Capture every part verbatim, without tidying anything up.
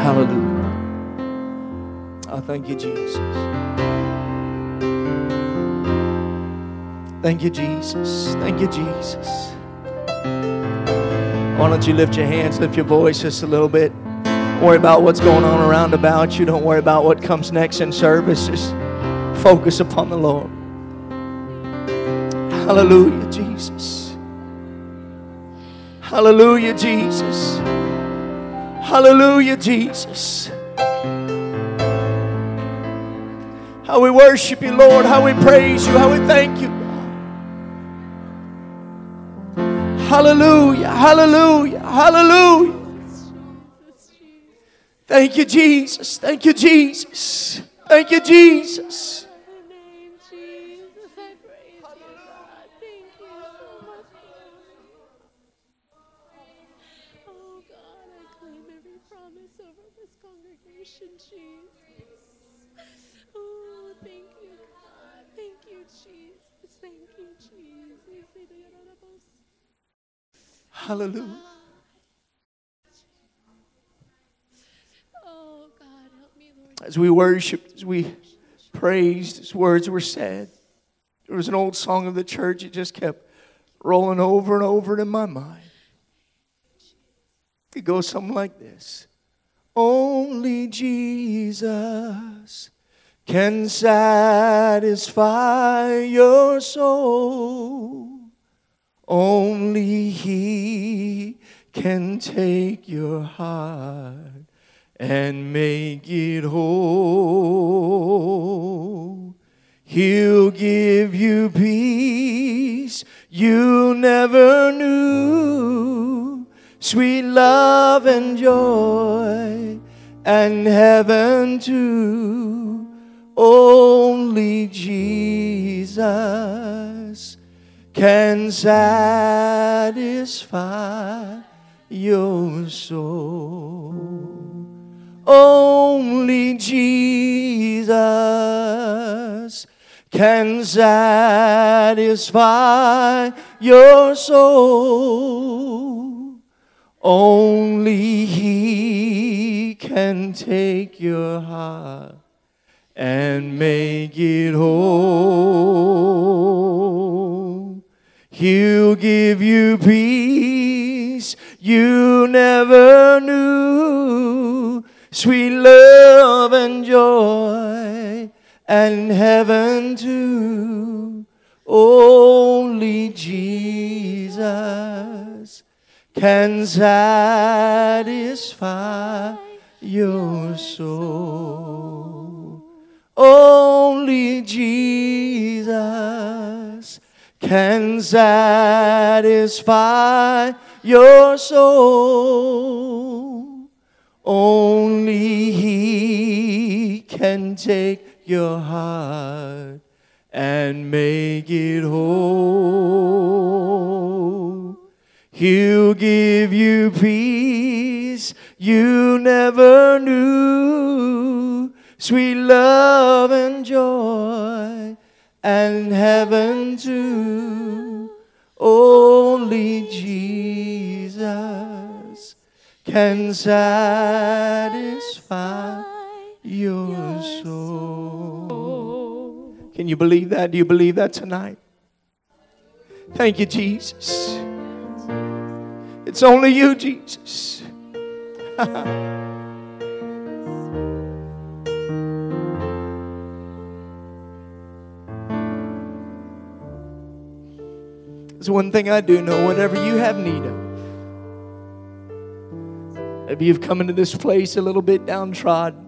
Hallelujah. Oh, thank you, Jesus. Thank you, Jesus. Thank you, Jesus. Why don't you lift your hands, lift your voice just a little bit. Don't worry about what's going on around about you. Don't worry about what comes next in service. Just focus upon the Lord. Hallelujah, Jesus. Hallelujah, Jesus. Hallelujah, Jesus. How we worship you, Lord. How we praise you. How we thank you. Hallelujah, hallelujah, hallelujah. Thank you, Jesus. Thank you, Jesus. Thank you, Jesus. Hallelujah. Oh, God, help me, Lord. As we worshiped, as we praised, as words were said, there was an old song of the church. It just kept rolling over and over in my mind. It goes something like this. Only Jesus can satisfy your soul. Only He can take your heart and make it whole. He'll give you peace you never knew, sweet love and joy and heaven too. Only Jesus can satisfy your soul. Only Jesus can satisfy your soul. Only He can take your heart and make it whole. He'll give you peace you never knew, sweet love and joy and heaven too. Only Jesus can satisfy your soul. Only Jesus can satisfy your soul. Only He can take your heart and make it whole. He'll give you peace you never knew, sweet love and joy and heaven too. Only Jesus can satisfy your soul. Can you believe that? Do you believe that tonight? Thank you, Jesus. It's only you, Jesus. There's one thing I do know, whatever you have need of. Maybe you've come into this place a little bit downtrodden.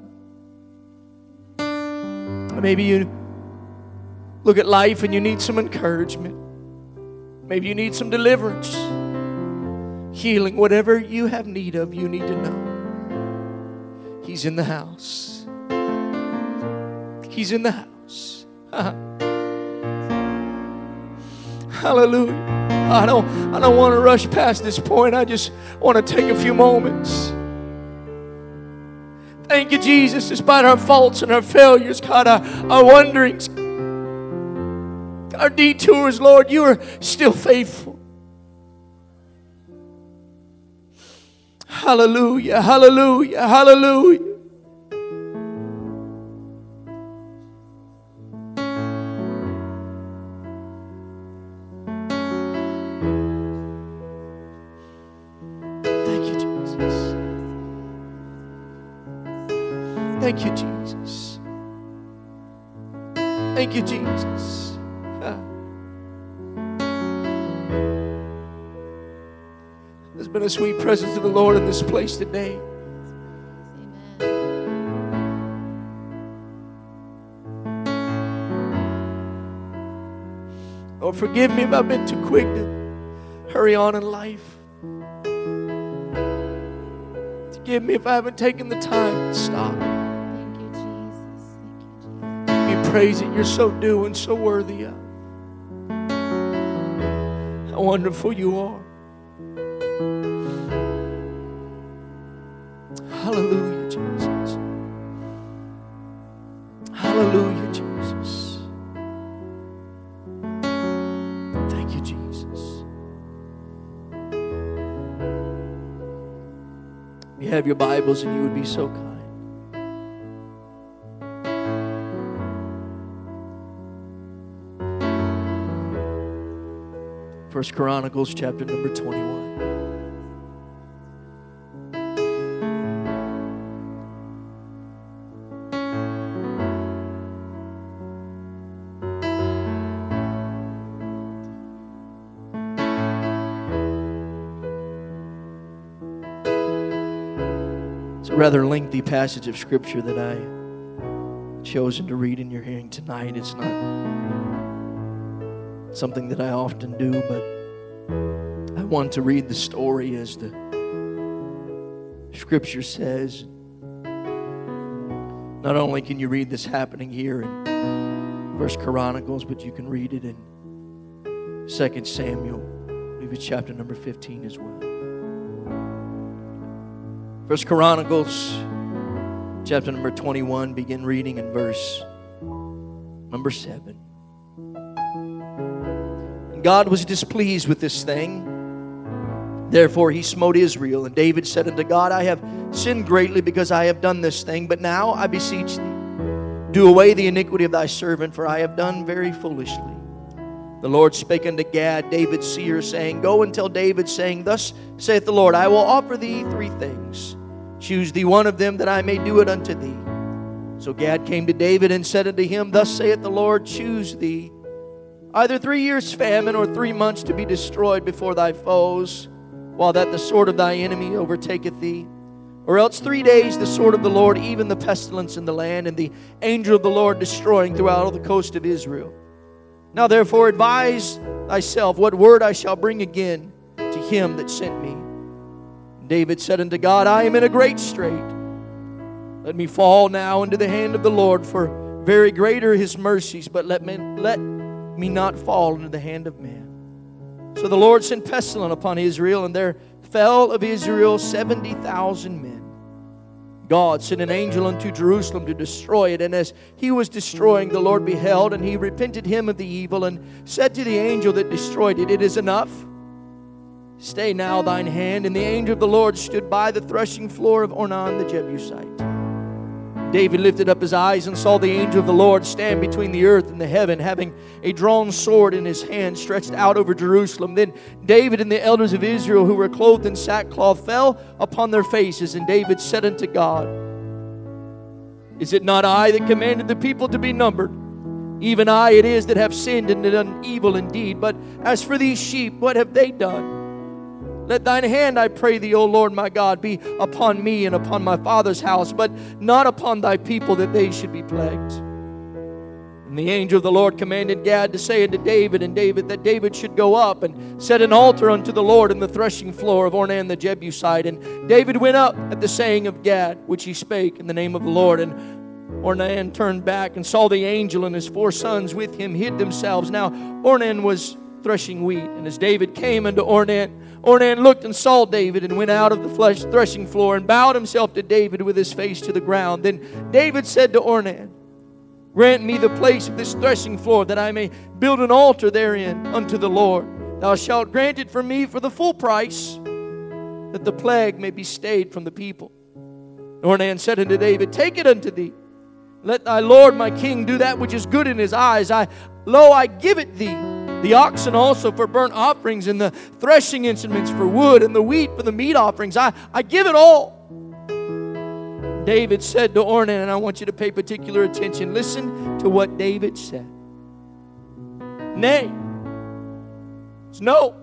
Maybe you look at life and you need some encouragement. Maybe you need some deliverance, healing. Whatever you have need of, you need to know He's in the house. He's in the house. Hallelujah. I don't, I don't want to rush past this point. I just want to take a few moments. Thank you, Jesus, despite our faults and our failures, God, our, our wanderings, our detours, Lord, you are still faithful. Hallelujah, hallelujah, hallelujah. Thank you, Jesus. Thank you, Jesus. Thank you, Jesus. There's been a sweet presence of the Lord in this place today. Oh, forgive me if I've been too quick to hurry on in life. Forgive me if I haven't taken the time to stop. Thank you, Jesus. Thank you, Jesus. We praise it. You're so due and so worthy of. How wonderful you are. Hallelujah, Jesus. Hallelujah, Jesus. Thank you, Jesus. You have your Bibles and you would be so kind. First Chronicles chapter number twenty-one. It's a rather lengthy passage of Scripture that I chosen to read in your hearing tonight. It's not something that I often do, but I want to read the story as the Scripture says. Not only can you read this happening here in First Chronicles, but you can read it in Second Samuel, I believe it's chapter number fifteen as well. First Chronicles chapter number twenty-one, begin reading in verse number seven. God was displeased with this thing. Therefore he smote Israel. And David said unto God, I have sinned greatly because I have done this thing. But now I beseech thee, do away the iniquity of thy servant, for I have done very foolishly. The Lord spake unto Gad, David's seer, saying, Go and tell David, saying, Thus saith the Lord, I will offer thee three things. Choose thee one of them, that I may do it unto thee. So Gad came to David and said unto him, Thus saith the Lord, choose thee either three years' famine or three months to be destroyed before thy foes, while that the sword of thy enemy overtaketh thee. Or else three days the sword of the Lord, even the pestilence in the land, and the angel of the Lord destroying throughout all the coast of Israel. Now therefore advise thyself what word I shall bring again to him that sent me. David said unto God, I am in a great strait. Let me fall now into the hand of the Lord, for very great are his mercies, but let me, let me not fall into the hand of man. So the Lord sent pestilence upon Israel, and there fell of Israel seventy thousand men. God sent an angel unto Jerusalem to destroy it, and as he was destroying, the Lord beheld, and he repented him of the evil, and said to the angel that destroyed it, It is enough. Stay now thine hand. And the angel of the Lord stood by the threshing floor of Ornan the Jebusite. David lifted up his eyes and saw the angel of the Lord stand between the earth and the heaven, having a drawn sword in his hand stretched out over Jerusalem. Then David and the elders of Israel, who were clothed in sackcloth, fell upon their faces. And David said unto God, Is it not I that commanded the people to be numbered? Even I it is that have sinned and done evil indeed. But as for these sheep, what have they done? Let thine hand, I pray thee, O Lord my God, be upon me and upon my father's house, but not upon thy people, that they should be plagued. And the angel of the Lord commanded Gad to say unto David, and David, that David should go up and set an altar unto the Lord in the threshing floor of Ornan the Jebusite. And David went up at the saying of Gad, which he spake in the name of the Lord. And Ornan turned back and saw the angel, and his four sons with him hid themselves. Now Ornan was threshing wheat. And as David came unto Ornan, Ornan looked and saw David, and went out of the flesh threshing floor and bowed himself to David with his face to the ground. Then David said to Ornan, Grant me the place of this threshing floor, that I may build an altar therein unto the Lord. Thou shalt grant it for me for the full price. that the plague may be stayed from the people. Ornan said unto David, take it unto thee. Let thy lord my king do that which is good in his eyes. I, lo, I give it thee. The oxen also for burnt offerings, and the threshing instruments for wood, and the wheat for the meat offerings. I, I give it all. David said to Ornan, and I want you to pay particular attention. Listen to what David said. Nay. It's no.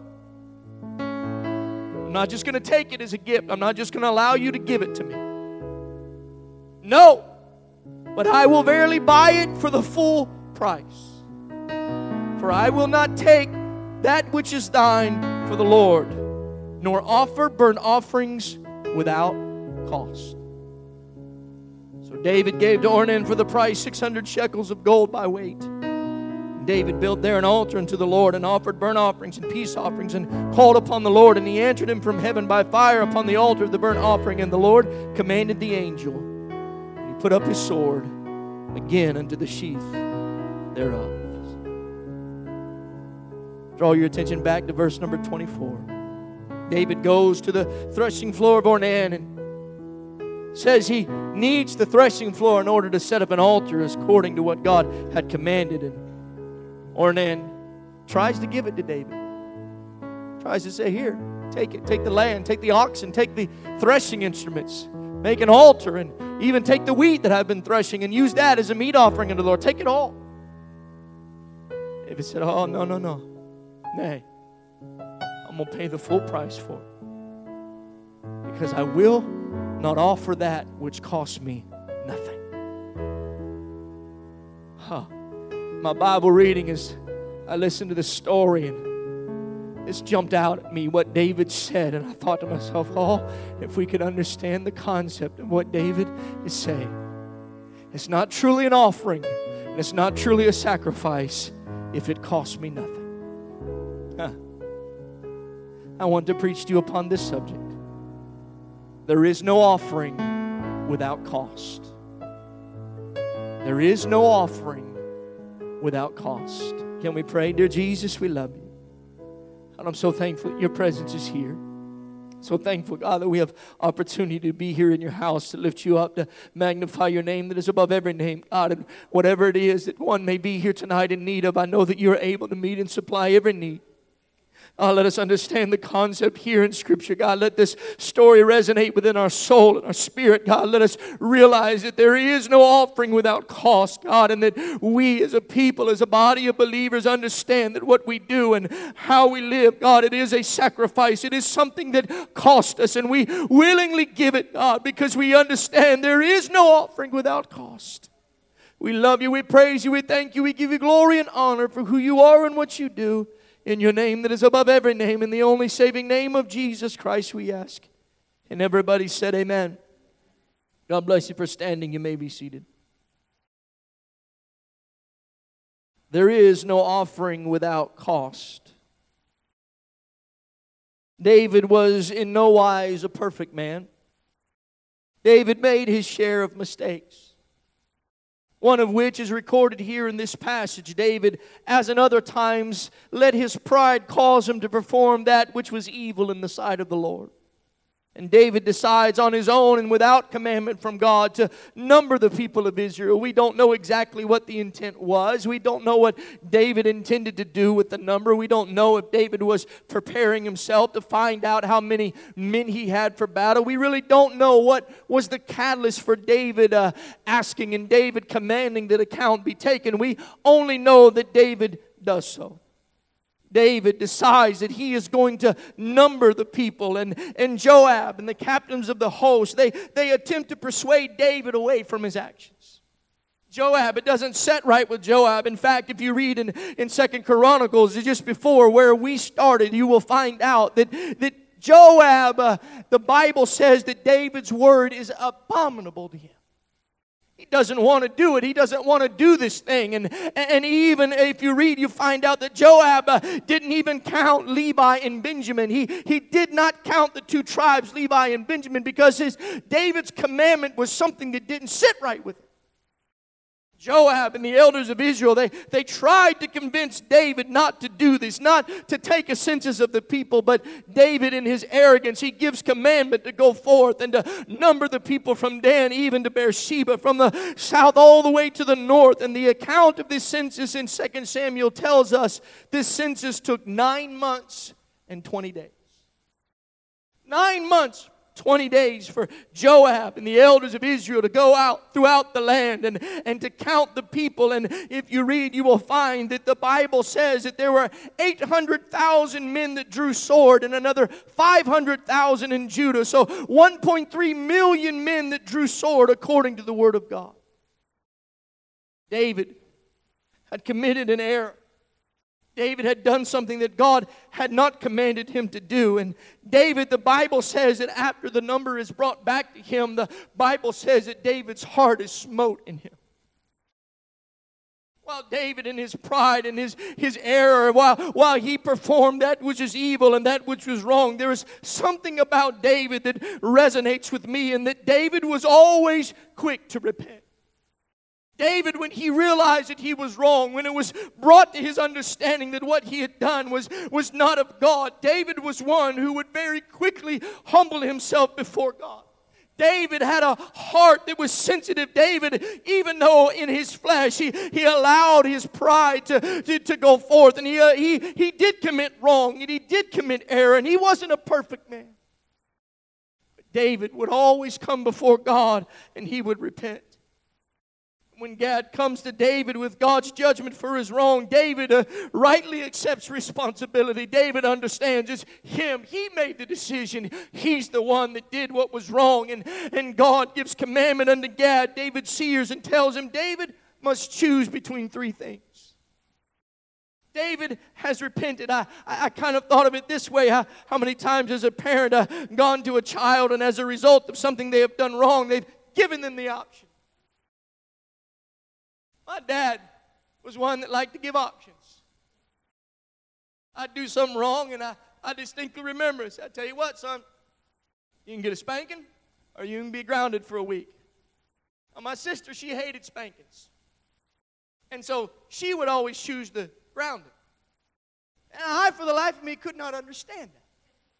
I'm not just going to take it as a gift. I'm not just going to allow you to give it to me. No. But I will verily buy it for the full price. For I will not take that which is thine for the Lord, nor offer burnt offerings without cost. So David gave to Ornan for the price six hundred shekels of gold by weight. David built there an altar unto the Lord, and offered burnt offerings and peace offerings, and called upon the Lord. And he answered him from heaven by fire upon the altar of the burnt offering. And the Lord commanded the angel, and he put up his sword again unto the sheath thereof. Draw your attention back to verse number twenty-four. David goes to the threshing floor of Ornan and says he needs the threshing floor in order to set up an altar according to what God had commanded. And Ornan tries to give it to David. Tries to say, here, take it. Take the land, take the oxen, take the threshing instruments. Make an altar, and even take the wheat that I've been threshing and use that as a meat offering unto the Lord. Take it all. David said, oh, no, no, no. Nay, I'm going to pay the full price for it. Because I will not offer that which costs me nothing. Huh. My Bible reading is, I listened to this story, and this jumped out at me, what David said. And I thought to myself, oh, if we could understand the concept of what David is saying. It's not truly an offering, and it's not truly a sacrifice if it costs me nothing. Huh. I want to preach to you upon this subject. There is no offering without cost. There is no offering without cost. Can we pray? Dear Jesus, we love you. And I'm so thankful that your presence is here. So thankful, God, that we have opportunity to be here in your house, to lift you up, to magnify your name that is above every name. God, and whatever it is that one may be here tonight in need of, I know that you're able to meet and supply every need. Oh, let us understand the concept here in Scripture, God. Let this story resonate within our soul and our spirit, God. Let us realize that there is no offering without cost, God, and that we as a people, as a body of believers, understand that what we do and how we live, God, it is a sacrifice. It is something that cost us, and we willingly give it, God, because we understand there is no offering without cost. We love you, we praise you, we thank you, we give you glory and honor for who you are and what you do. In your name that is above every name, in the only saving name of Jesus Christ, we ask. And everybody said amen. God bless you for standing. You may be seated. There is no offering without cost. David was in no wise a perfect man. David made his share of mistakes. One of which is recorded here in this passage. David, as in other times, let his pride cause him to perform that which was evil in the sight of the Lord. And David decides on his own and without commandment from God to number the people of Israel. We don't know exactly what the intent was. We don't know what David intended to do with the number. We don't know if David was preparing himself to find out how many men he had for battle. We really don't know what was the catalyst for David uh, asking and David commanding that account be taken. We only know that David does so. David decides that he is going to number the people, and, and Joab and the captains of the host, they, they attempt to persuade David away from his actions. Joab, it doesn't set right with Joab. In fact, if you read in, in Second Chronicles, just before where we started, you will find out that, that Joab, uh, the Bible says that David's word is abominable to him. He doesn't want to do it. He doesn't want to do this thing. And, and even if you read, you find out that Joab uh, didn't even count Levi and Benjamin. He, he did not count the two tribes, Levi and Benjamin, because his David's commandment was something that didn't sit right with him. Joab and the elders of Israel, they, they tried to convince David not to do this, not to take a census of the people. But David, in his arrogance, he gives commandment to go forth and to number the people from Dan even to Beersheba, from the south all the way to the north. And the account of this census in Second Samuel tells us this census took nine months and twenty days. Nine months. twenty days for Joab and the elders of Israel to go out throughout the land and, and to count the people. And if you read, you will find that the Bible says that there were eight hundred thousand men that drew sword and another five hundred thousand in Judah. So one point three million men that drew sword according to the Word of God. David had committed an error. David had done something that God had not commanded him to do. And David, the Bible says that after the number is brought back to him, the Bible says that David's heart is smote in him. While David in his pride and his, his error, while, while he performed that which is evil and that which was wrong, there is something about David that resonates with me, and that David was always quick to repent. David, when he realized that he was wrong, when it was brought to his understanding that what he had done was, was not of God, David was one who would very quickly humble himself before God. David had a heart that was sensitive. David, even though in his flesh he, he allowed his pride to, to, to go forth, and he, uh, he, he did commit wrong, and he did commit error, and he wasn't a perfect man. But David would always come before God, and he would repent. When Gad comes to David with God's judgment for his wrong, David uh, rightly accepts responsibility. David understands it's him. He made the decision. He's the one that did what was wrong. And, and God gives commandment unto Gad. David sears and tells him, David must choose between three things. David has repented. I, I, I kind of thought of it this way. How, how many times has a parent uh, gone to a child, and as a result of something they have done wrong, they've given them the option. My dad was one that liked to give options. I'd do something wrong, and I, I distinctly remember it. So I tell you what, son, you can get a spanking, or you can be grounded for a week. Now, my sister, she hated spankings. And so she would always choose the grounding. And I, for the life of me, could not understand that.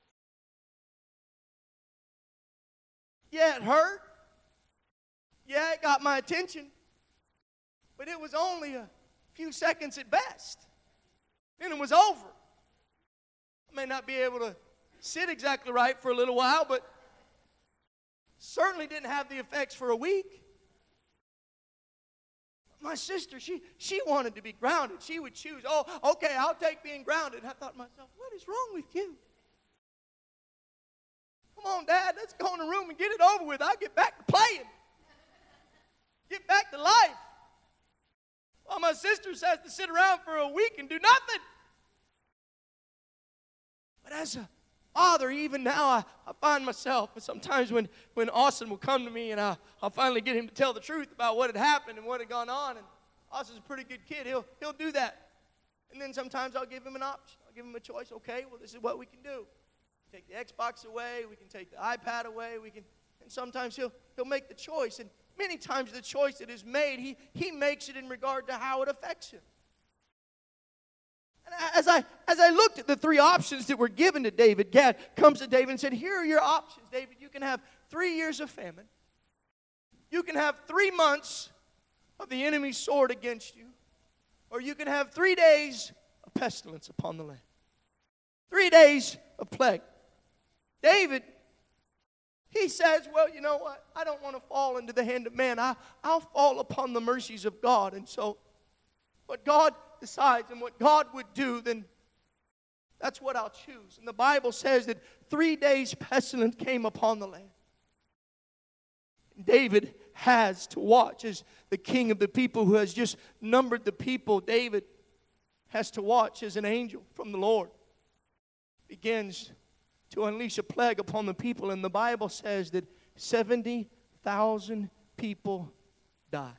Yeah, it hurt. Yeah, it got my attention. But it was only a few seconds at best. Then it was over. I may not be able to sit exactly right for a little while, but certainly didn't have the effects for a week. My sister, she, she wanted to be grounded. She would choose, oh, okay, I'll take being grounded. And I thought to myself, what is wrong with you? Come on, Dad, let's go in the room and get it over with. I'll get back to playing. Get back to life. Well, my sister has to sit around for a week and do nothing. But as a father, even now, I, I find myself, sometimes when, when Austin will come to me and I, I'll finally get him to tell the truth about what had happened and what had gone on, and Austin's a pretty good kid, he'll, he'll do that. And then sometimes I'll give him an option. I'll give him a choice. Okay, well, this is what we can do. Take the Xbox away. We can take the iPad away. We can, and sometimes he'll, he'll make the choice. And many times the choice that is made, he, he makes it in regard to how it affects him. And as I, as I looked at the three options that were given to David, Gad comes to David and said, here are your options, David. You can have three years of famine. You can have three months of the enemy's sword against you. Or you can have three days of pestilence upon the land. Three days of plague. David, he says, well, you know what? I don't want to fall into the hand of man. I, I'll fall upon the mercies of God. And so what God decides and what God would do, then that's what I'll choose. And the Bible says that three days pestilence came upon the land. David has to watch as the king of the people who has just numbered the people. David has to watch as an angel from the Lord begins to unleash a plague upon the people. And the Bible says that seventy thousand people died.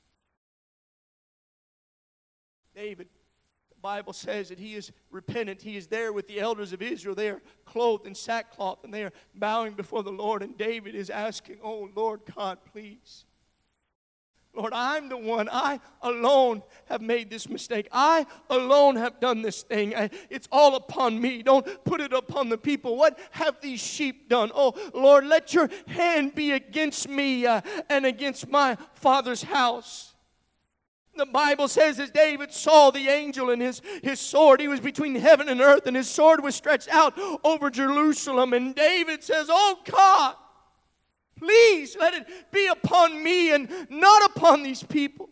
David, the Bible says that he is repentant. He is there with the elders of Israel. They are clothed in sackcloth and they are bowing before the Lord. And David is asking, oh, Lord God, please. Lord, I'm the one. I alone have made this mistake. I alone have done this thing. I, it's all upon me. Don't put it upon the people. What have these sheep done? Oh, Lord, let your hand be against me uh, and against my father's house. The Bible says as David saw the angel and his, his sword, he was between heaven and earth, and his sword was stretched out over Jerusalem. And David says, oh God, please let it be upon me and not upon these people.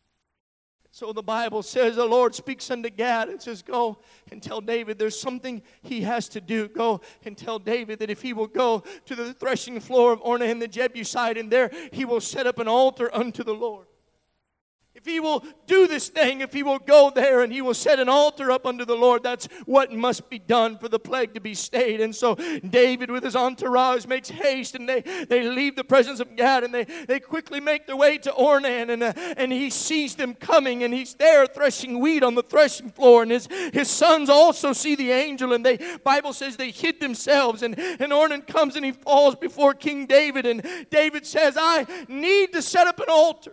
So the Bible says the Lord speaks unto Gad and says, go and tell David there's something he has to do. Go and tell David that if he will go to the threshing floor of Ornan the Jebusite, and there he will set up an altar unto the Lord. If he will do this thing, if he will go there and he will set an altar up unto the Lord, that's what must be done for the plague to be stayed. And so David with his entourage makes haste, and they, they leave the presence of God, and they, they quickly make their way to Ornan, and, uh, and he sees them coming, and he's there threshing wheat on the threshing floor, and his, his sons also see the angel, and they, Bible says they hid themselves, and, and Ornan comes and he falls before King David, and David says, I need to set up an altar.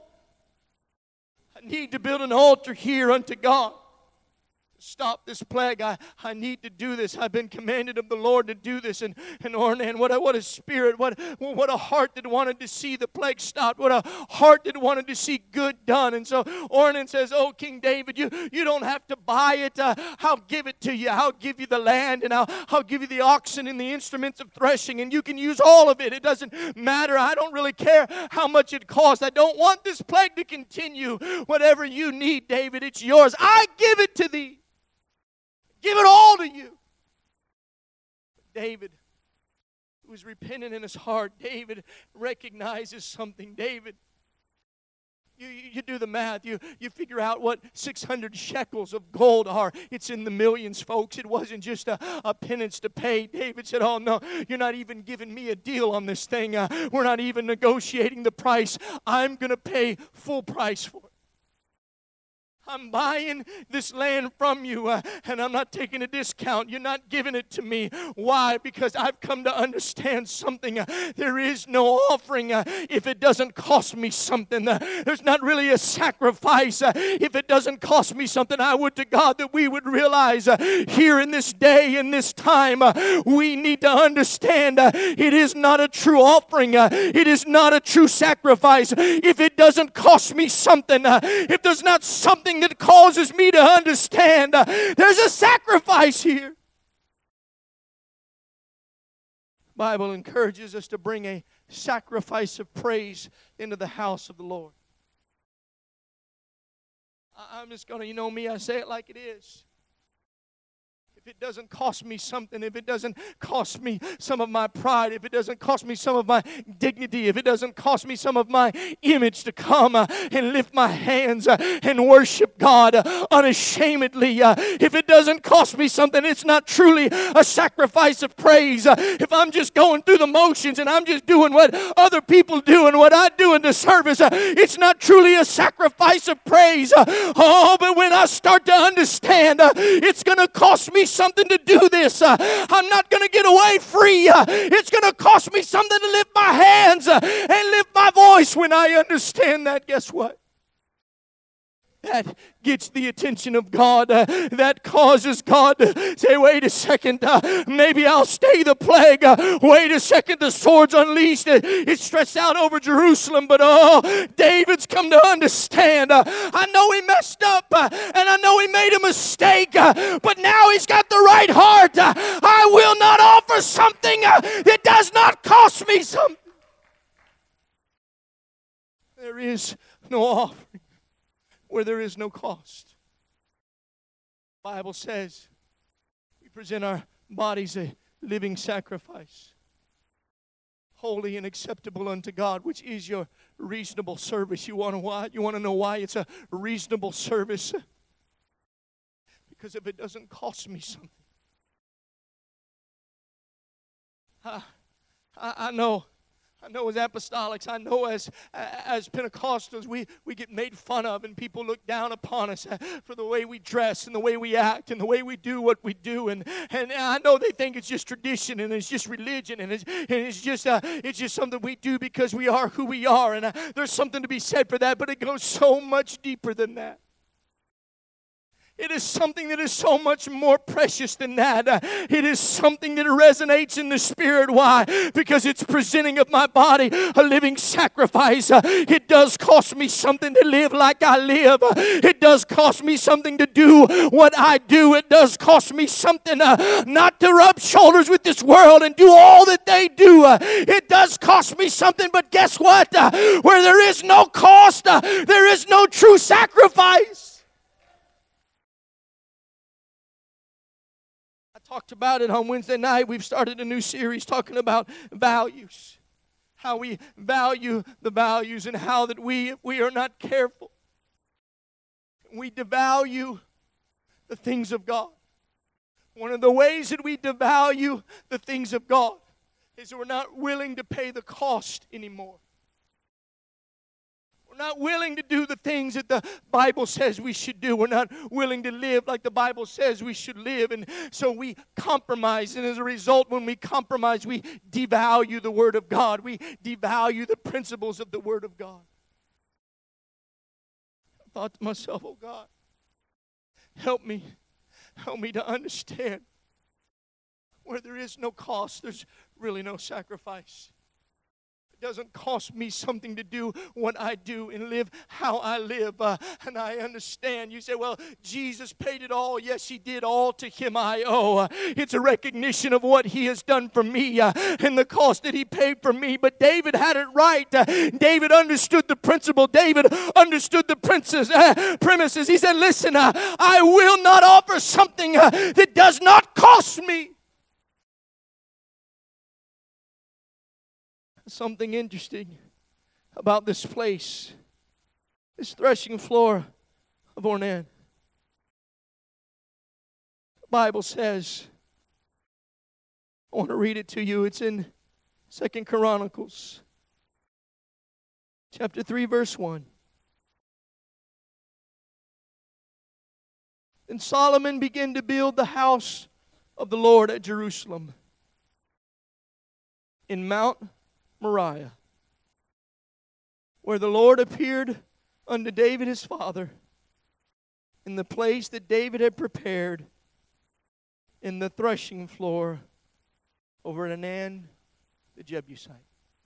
I need to build an altar here unto God. Stop this plague. I, I need to do this. I've been commanded of the Lord to do this. And, and Ornan, what a, what a spirit, what, what a heart that wanted to see the plague stopped. What a heart that wanted to see good done. And so Ornan says, oh, King David, you, you don't have to buy it. Uh, I'll give it to you. I'll give you the land, and I'll, I'll give you the oxen and the instruments of threshing, and you can use all of it. It doesn't matter. I don't really care how much it costs. I don't want this plague to continue. Whatever you need, David, it's yours. I give it to thee. Give it all to you. David, who was repentant in his heart, David recognizes something. David, you, you do the math. You, you figure out what six hundred shekels of gold are. It's in the millions, folks. It wasn't just a, a penance to pay. David said, oh, no, you're not even giving me a deal on this thing. Uh, we're not even negotiating the price. I'm going to pay full price for it. I'm buying this land from you, uh, and I'm not taking a discount. You're not giving it to me. Why? Because I've come to understand something. Uh, there is no offering uh, if it doesn't cost me something. Uh, there's not really a sacrifice uh, if it doesn't cost me something. I would to God that we would realize uh, here in this day, in this time, uh, we need to understand uh, it is not a true offering. Uh, it is not a true sacrifice if it doesn't cost me something. Uh, if there's not something that causes me to understand uh, there's a sacrifice here. The Bible encourages us to bring a sacrifice of praise into the house of the Lord. I, I'm just going to, you know me, I say it like it is. If it doesn't cost me something, if it doesn't cost me some of my pride, if it doesn't cost me some of my dignity, if it doesn't cost me some of my image to come uh, and lift my hands uh, and worship God uh, unashamedly, uh, if it doesn't cost me something, it's not truly a sacrifice of praise. Uh, if I'm just going through the motions and I'm just doing what other people do and what I do in the service, uh, it's not truly a sacrifice of praise. Uh, oh, but when I start to understand, uh, it's going to cost me something to do this. Uh, I'm not going to get away free. Uh, it's going to cost me something to lift my hands uh, and lift my voice. When I understand that, guess what? That gets the attention of God. Uh, that causes God to say, wait a second, uh, maybe I'll stay the plague. Uh, wait a second, the sword's unleashed. Uh, it's stretched out over Jerusalem. But oh, David's come to understand. Uh, I know he messed up, uh, and I know he made a mistake, uh, but now he's got the right heart. Uh, I will not offer something uh, that does not cost me something. There is no offering where there is no cost. The Bible says we present our bodies a living sacrifice, holy and acceptable unto God, which is your reasonable service. You want to why? You want to know why it's a reasonable service? Because if it doesn't cost me something, I, I, I know I know as apostolics, I know as as Pentecostals, we, we get made fun of and people look down upon us for the way we dress and the way we act and the way we do what we do. And, and I know they think it's just tradition and it's just religion and it's, and it's, just, uh, it's just something we do because we are who we are. And uh, there's something to be said for that, but it goes so much deeper than that. It is something that is so much more precious than that. Uh, it is something that resonates in the Spirit. Why? Because it's presenting of my body a living sacrifice. Uh, it does cost me something to live like I live. Uh, it does cost me something to do what I do. It does cost me something uh, not to rub shoulders with this world and do all that they do. Uh, it does cost me something, but guess what? Uh, where there is no cost, uh, there is no true sacrifice. Talked about it on Wednesday night. We've started a new series talking about values. How we value the values and how that we, if we are not careful, we devalue the things of God. One of the ways that we devalue the things of God is that we're not willing to pay the cost anymore. We're not willing to do the things that the Bible says we should do. We're not willing to live like the Bible says we should live. And so we compromise. And as a result, when we compromise, we devalue the Word of God. We devalue the principles of the Word of God. I thought to myself, oh God, help me. Help me to understand where there is no cost, there's really no sacrifice. Doesn't cost me something to do what I do and live how I live. Uh, and I understand. You say, well, Jesus paid it all. Yes, He did. All to Him I owe. Uh, it's a recognition of what He has done for me uh, and the cost that He paid for me. But David had it right. Uh, David understood the principle. David understood the princess, uh, premises. He said, listen, uh, I will not offer something uh, that does not cost me. Something interesting about this place, this threshing floor of Ornan. The Bible says, I want to read it to you. It's in Second Chronicles, chapter three, verse one. Then Solomon began to build the house of the Lord at Jerusalem in Mount Moriah, where the Lord appeared unto David his father, in the place that David had prepared in the threshing floor over Ornan the Jebusite.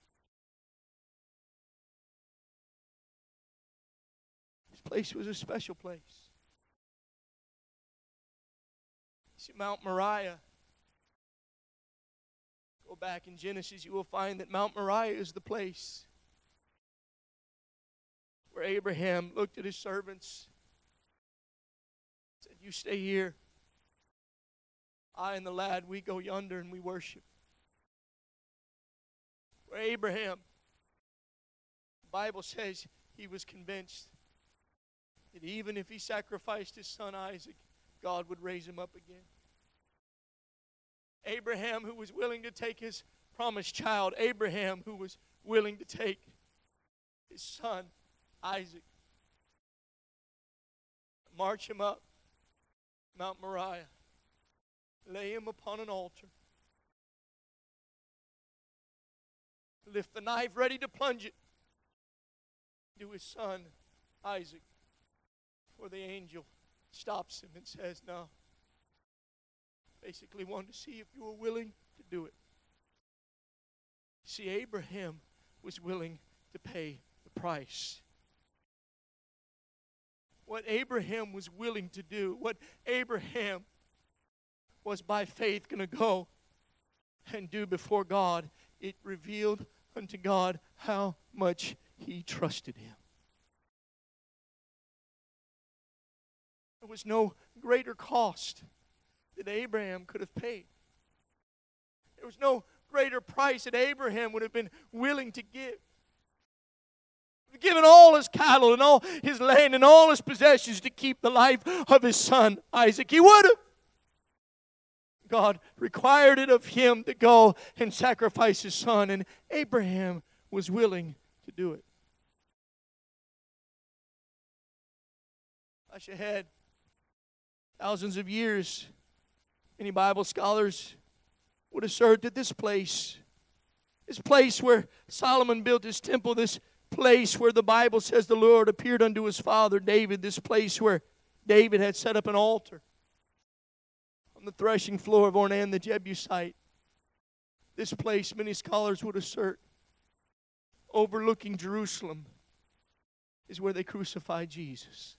This place was a special place. See, Mount Moriah, go back in Genesis, you will find that Mount Moriah is the place where Abraham looked at his servants, said, you stay here. I and the lad, we go yonder and we worship. Where Abraham, the Bible says he was convinced that even if he sacrificed his son Isaac, God would raise him up again. Abraham, who was willing to take his promised child. Abraham, who was willing to take his son, Isaac, march him up Mount Moriah, lay him upon an altar, lift the knife ready to plunge it to his son, Isaac, before the angel stops him and says, no. Basically wanted to see if you were willing to do it. See, Abraham was willing to pay the price. What Abraham was willing to do, what Abraham was by faith going to go and do before God, it revealed unto God how much he trusted him. There was no greater cost that Abraham could have paid. There was no greater price that Abraham would have been willing to give. Given all his cattle and all his land and all his possessions to keep the life of his son Isaac. He would have. God required it of him to go and sacrifice his son, and Abraham was willing to do it. Flash ahead thousands of years, many Bible scholars would assert that this place, this place where Solomon built his temple, this place where the Bible says the Lord appeared unto his father David, this place where David had set up an altar on the threshing floor of Ornan the Jebusite. This place, many scholars would assert, overlooking Jerusalem, is where they crucified Jesus.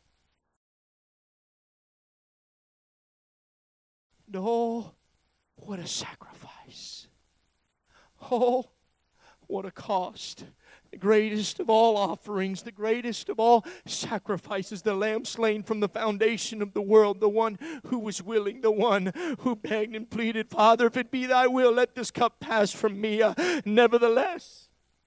And oh, what a sacrifice. Oh, what a cost. The greatest of all offerings, the greatest of all sacrifices, the lamb slain from the foundation of the world, the one who was willing, the one who begged and pleaded, Father, if it be thy will, let this cup pass from me. Uh, nevertheless,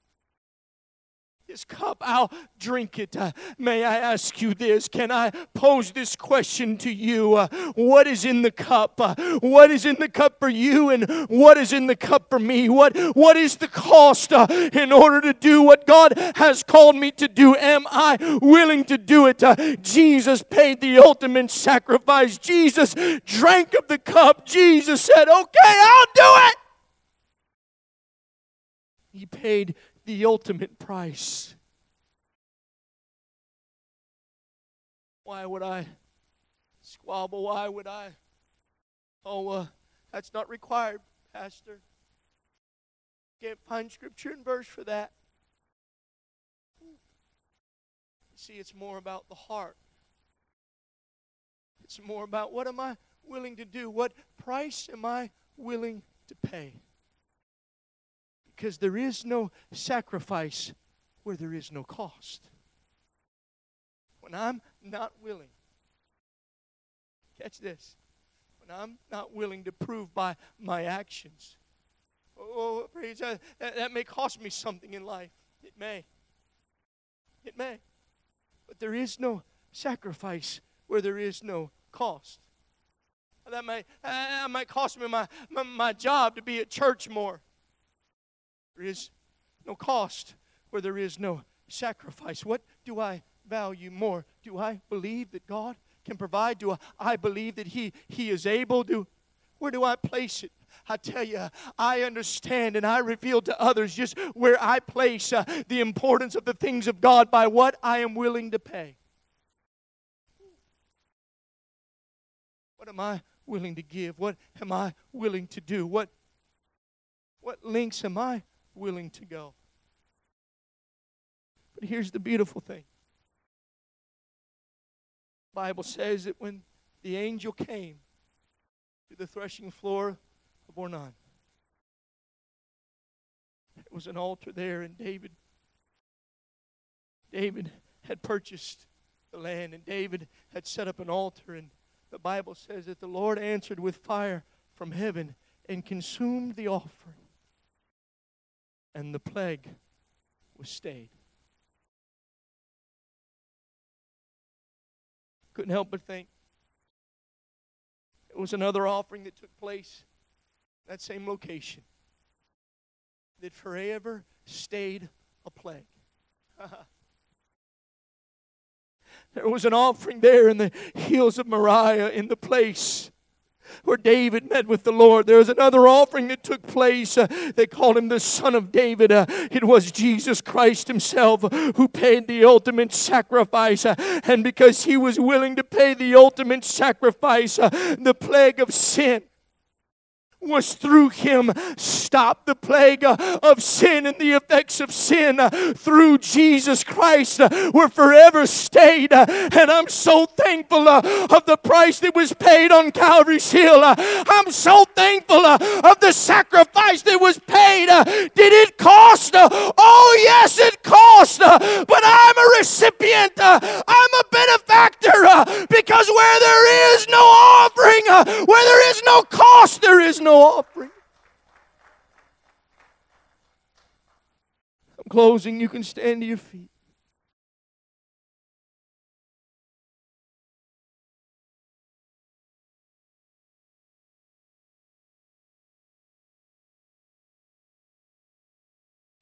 this cup, I'll drink it. Uh, may I ask you this? Can I pose this question to you? Uh, what is in the cup? Uh, what is in the cup for you, and what is in the cup for me? What What is the cost uh, in order to do what God has called me to do? Am I willing to do it? Uh, Jesus paid the ultimate sacrifice. Jesus drank of the cup. Jesus said, okay, I'll do it. He paid the ultimate price. Why would I squabble? Why would I? Oh, uh, that's not required, Pastor. Can't find scripture and verse for that. You see, it's more about the heart. It's more about what am I willing to do? What price am I willing to pay? Because there is no sacrifice where there is no cost. When I'm not willing, catch this, when I'm not willing to prove by my actions, oh, praise God, that, that may cost me something in life. It may. It may. But there is no sacrifice where there is no cost. That might, that might cost me my, my, my job to be at church more. There is no cost where there is no sacrifice. What do I value more? Do I believe that God can provide? Do I, I believe that He, he is able to? Where do I place it? I tell you, I understand and I reveal to others just where I place uh, the importance of the things of God by what I am willing to pay. What am I willing to give? What am I willing to do? What, what lengths am I willing to go? But here's the beautiful thing. The Bible says that when the angel came to the threshing floor of Ornan, there was an altar there, and David David had purchased the land, and David had set up an altar, and the Bible says that the Lord answered with fire from heaven and consumed the offering, and the plague was stayed. Couldn't help but think it was another offering that took place at that same location that forever stayed a plague. There was an offering there in the hills of Moriah, in the place where David met with the Lord. There was another offering that took place. Uh, they called him the Son of David. Uh, it was Jesus Christ Himself who paid the ultimate sacrifice. Uh, and because He was willing to pay the ultimate sacrifice, uh, the plague of sin was through Him stopped. The plague uh, of sin and the effects of sin uh, through Jesus Christ uh, were forever stayed. Uh, and I'm so thankful uh, of the price that was paid on Calvary's Hill. Uh, I'm so thankful uh, of the sacrifice that was paid. Uh, did it cost? Uh, oh yes, it cost. Uh, but I'm a recipient. Uh, I'm a benefactor uh, because where there is no offering, uh, where there is no cost, there is no offering. I'm closing. You can stand to your feet.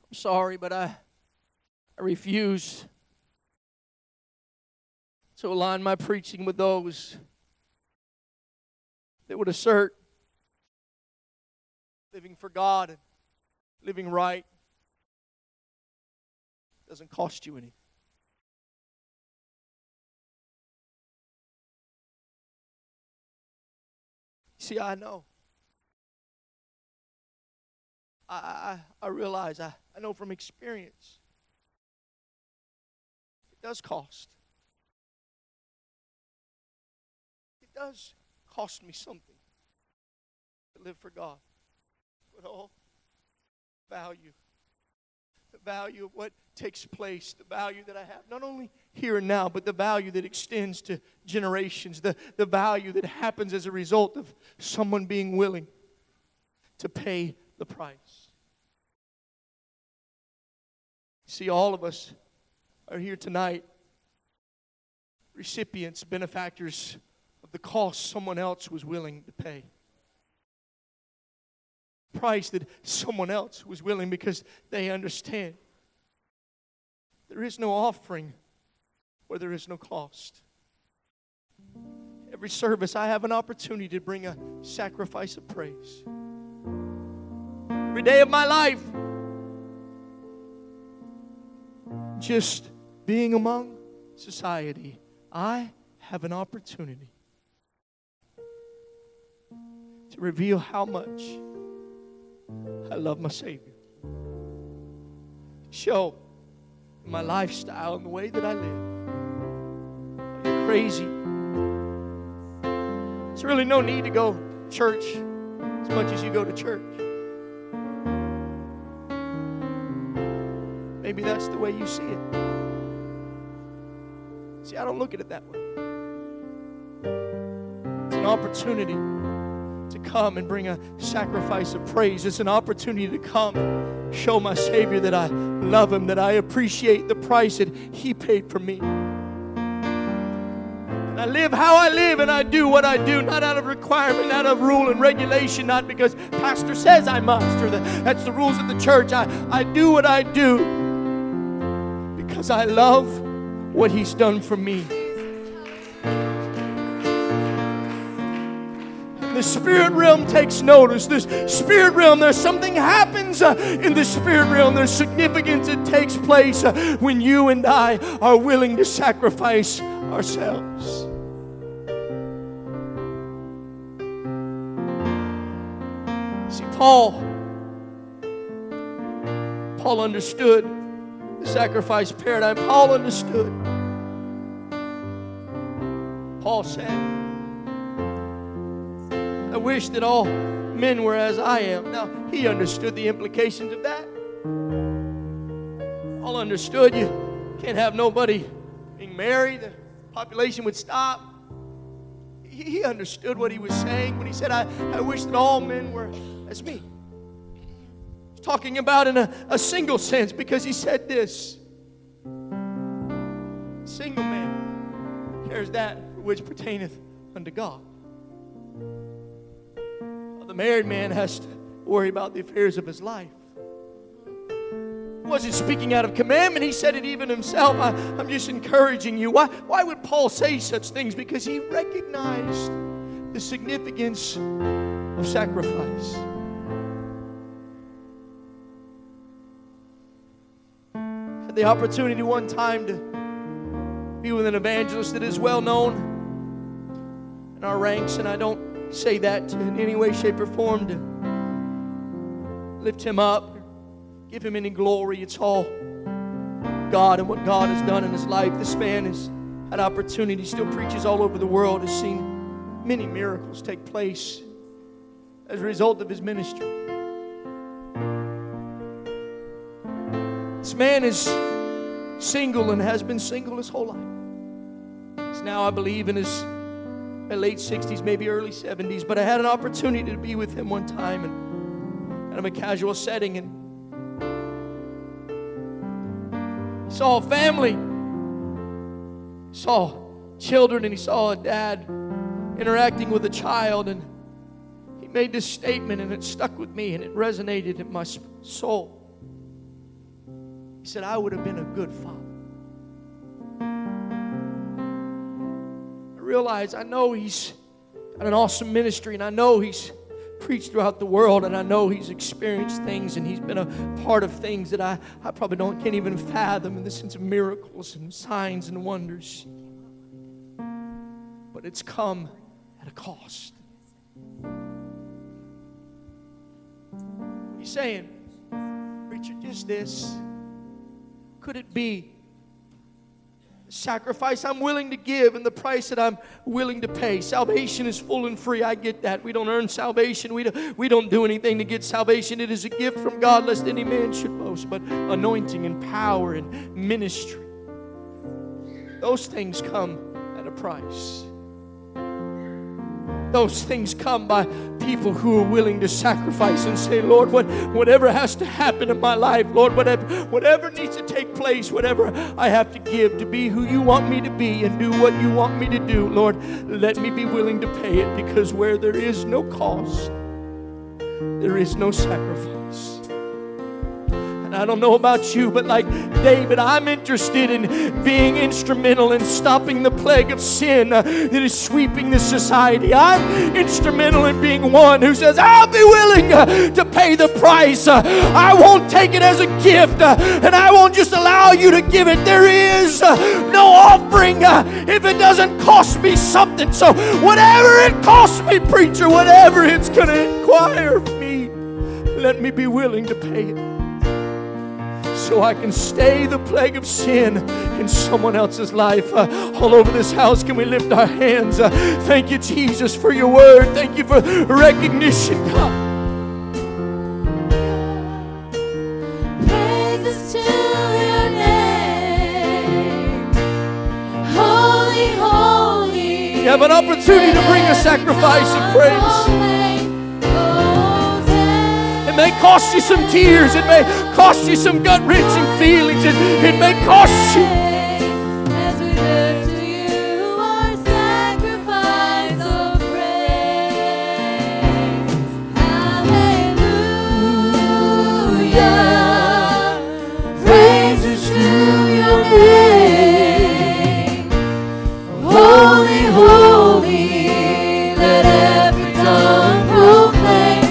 I'm sorry, but I, I refuse to align my preaching with those that would assert living for God and living right doesn't cost you anything. See, I know. I I, I realize, I, I know from experience, it does cost. It does cost me something to live for God. But all value, the value of what takes place, the value that I have, not only here and now, but the value that extends to generations, the, the value that happens as a result of someone being willing to pay the price. See, all of us are here tonight, recipients, benefactors of the cost someone else was willing to pay. Price that someone else was willing, because they understand there is no offering where there is no cost. Every service I have an opportunity to bring a sacrifice of praise. Every day of my life, just being among society, I have an opportunity to reveal how much I love my Savior. Show my lifestyle and the way that I live. Are you crazy? There's really no need to go to church as much as you go to church. Maybe that's the way you see it. See, I don't look at it that way. It's an opportunity to come and bring a sacrifice of praise. It's an opportunity to come and show my Savior that I love Him, that I appreciate the price that He paid for me. And I live how I live, and I do what I do, not out of requirement, not out of rule and regulation, not because pastor says I must, or that that's the rules of the church. I, I do what I do because I love what He's done for me. The spirit realm takes notice. This spirit realm, there's something happens uh, in the spirit realm. There's significance that takes place uh, when you and I are willing to sacrifice ourselves. See, Paul, Paul understood the sacrifice paradigm. Paul understood. Paul said, I wish that all men were as I am. Now, he understood the implications of that. All understood you can't have nobody being married. The population would stop. He understood what he was saying when he said, I, I wish that all men were as me. He's talking about in a, a single sense, because he said this. Single man cares that for which pertaineth unto God. The married man has to worry about the affairs of his life. He wasn't speaking out of commandment. He said it even himself. I, I'm just encouraging you. Why, why would Paul say such things? Because he recognized the significance of sacrifice. I had the opportunity one time to be with an evangelist that is well known in our ranks, and I don't say that in any way, shape, or form to lift him up, give him any glory. It's all God and what God has done in his life. This man has had opportunity, still preaches all over the world, has seen many miracles take place as a result of his ministry. This man is single and has been single his whole life. He's now, I believe, in his late sixties, maybe early seventies, but I had an opportunity to be with him one time in kind of a casual setting, and saw a family, saw children, and he saw a dad interacting with a child, and he made this statement, and it stuck with me, and it resonated in my soul. said, I would have been a good father. I realize, I know he's got an awesome ministry, and I know he's preached throughout the world, and I know he's experienced things, and he's been a part of things that I, I probably don't can't even fathom in the sense of miracles and signs and wonders. But it's come at a cost. What are you saying? Preacher, just this. Could it be the sacrifice I'm willing to give and the price that I'm willing to pay? Salvation is full and free. I get that. We don't earn salvation. We don't, we don't do anything to get salvation. It is a gift from God, lest any man should boast. But anointing and power and ministry, those things come at a price. Those things come by people who are willing to sacrifice and say, Lord, what, whatever has to happen in my life, Lord, whatever, whatever needs to take place, whatever I have to give to be who you want me to be and do what you want me to do, Lord, let me be willing to pay it, because where there is no cost, there is no sacrifice. And I don't know about you, but like David, I'm interested in being instrumental in stopping the plague of sin uh, that is sweeping this society. I'm instrumental in being one who says, I'll be willing uh, to pay the price. Uh, I won't take it as a gift, uh, and I won't just allow you to give it. There is uh, no offering uh, if it doesn't cost me something. So whatever it costs me, preacher, whatever it's going to require of me, let me be willing to pay it, so I can stay the plague of sin in someone else's life. Uh, all over this house, can we lift our hands? Uh, thank you, Jesus, for your word. Thank you for recognition, God. Praises to your name. Holy, holy. You have an opportunity to bring a sacrifice of praise. It may cost you some tears. It may cost you some gut-wrenching feelings. It, it may cost you. As we live to you our sacrifice of praise. Hallelujah. Praises to your name. Holy, holy. Let every tongue proclaim.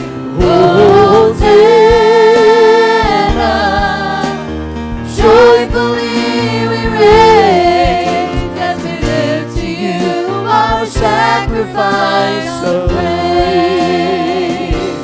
Joyfully we raise as we live to you our sacrifice of praise.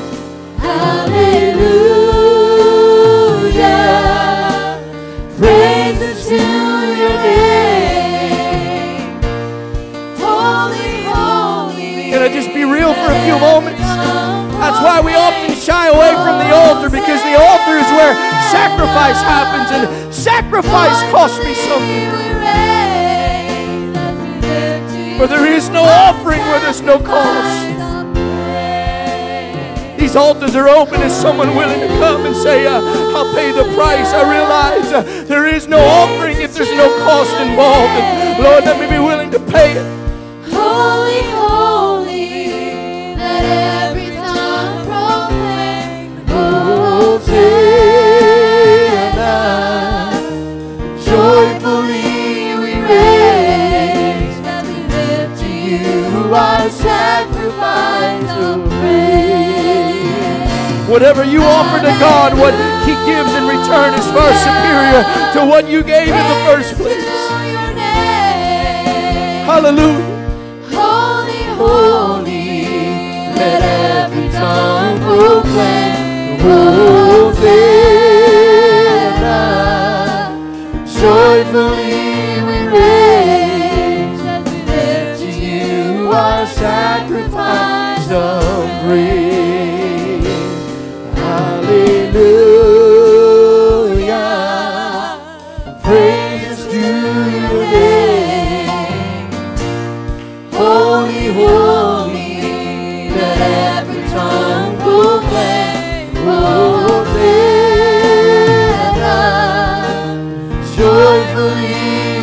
Hallelujah. Praises to your name. Holy, holy. Can I just be real for a few moments? That's why we often shy away from the altar, because the altar is where sacrifice happens, and sacrifice costs me something. For there is no offering where there's no cost. These altars are open. Is someone willing to come and say, uh, I'll pay the price? I realize uh, there is no offering if there's no cost involved. And Lord, let me be willing to pay it. Holy, holy, let every tongue proclaim. Hosanna, joyfully we raise as we live to you our sacrifice of praise. Whatever you offer to God, what He gives in return is far superior to what you gave in the first place. Hallelujah. Holy, holy, let every tongue proclaim. Hosanna, joyfully we raise as we live to you our sacrifice of praise. Hallelujah, praises to your name. Holy, holy, let every tongue proclaim. Hosanna, joyfully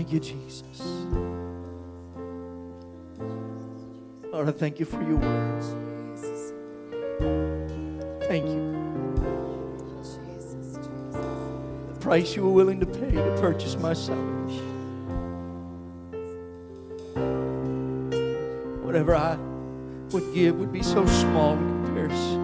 Thank you, Jesus. Lord, I thank you for your words. Thank you. The price you were willing to pay to purchase my salvation. Whatever I would give would be so small in comparison.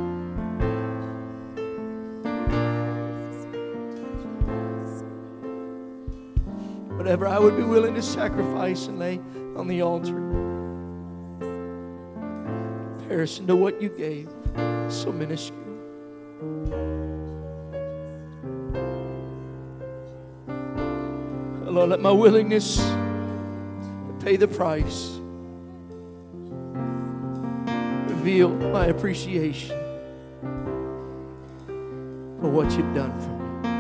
Whatever I would be willing to sacrifice and lay on the altar, in comparison to what you gave, so minuscule. Lord, let my willingness to pay the price reveal my appreciation for what you've done for me.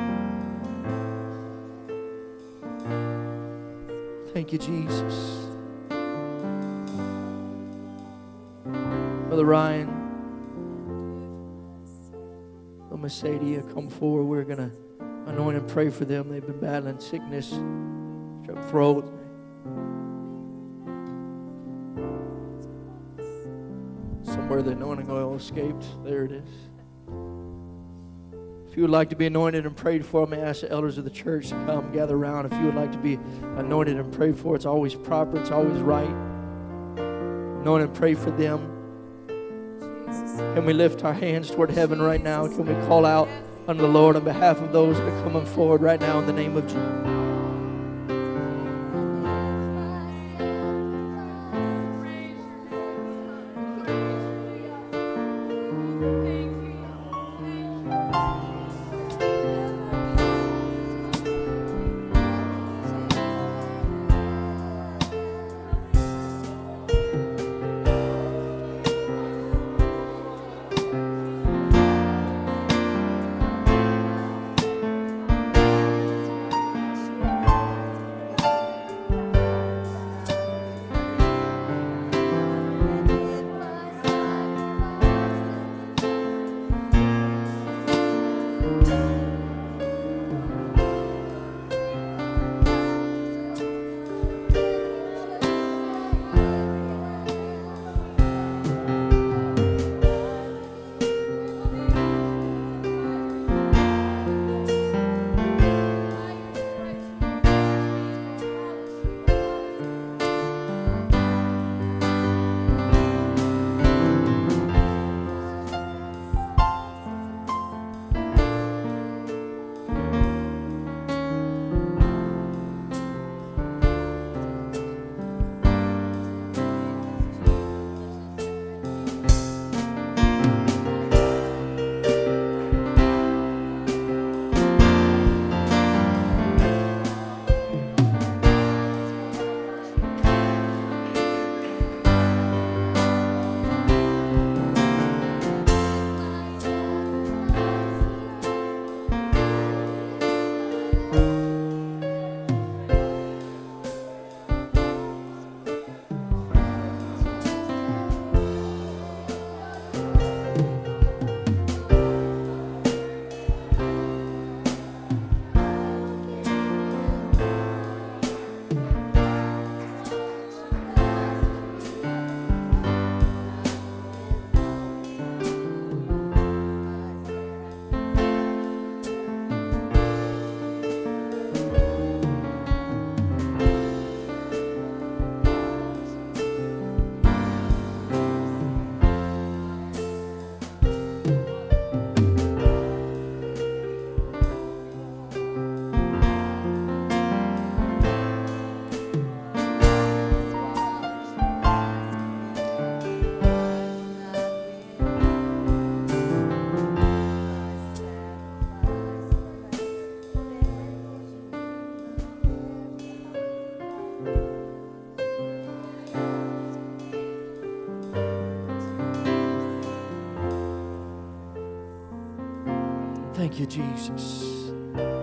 Thank you, Jesus. Brother Ryan, Brother Mercedes, come forward. We're going to anoint and pray for them. They've been battling sickness, strep throat. Somewhere the anointing oil escaped. There it is. If you would like to be anointed and prayed for, may I ask the elders of the church to come gather around. If you would like to be anointed and prayed for, it's always proper, it's always right. Anoint and pray for them. Can we lift our hands toward heaven right now? Can we call out unto the Lord on behalf of those that are coming forward right now in the name of Jesus? Thank you, Jesus.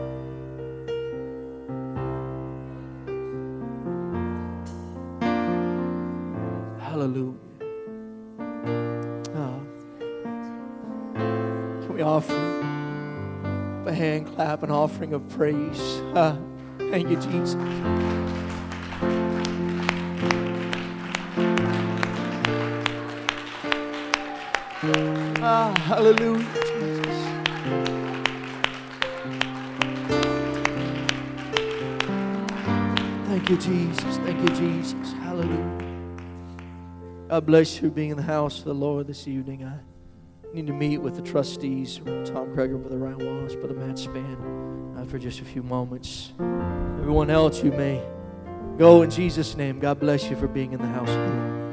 Hallelujah. Oh. Can we offer a hand clap, an offering of praise? Ah, thank you, Jesus. Hallelujah, Jesus. Thank you, Jesus. Thank you, Jesus. Hallelujah. God bless you for being in the house of the Lord this evening. I need to meet with the trustees, Tom Kreger, Brother Ryan Wallace, Brother Matt Spann, uh, for just a few moments. Everyone else, you may go in Jesus' name. God bless you for being in the house of the Lord.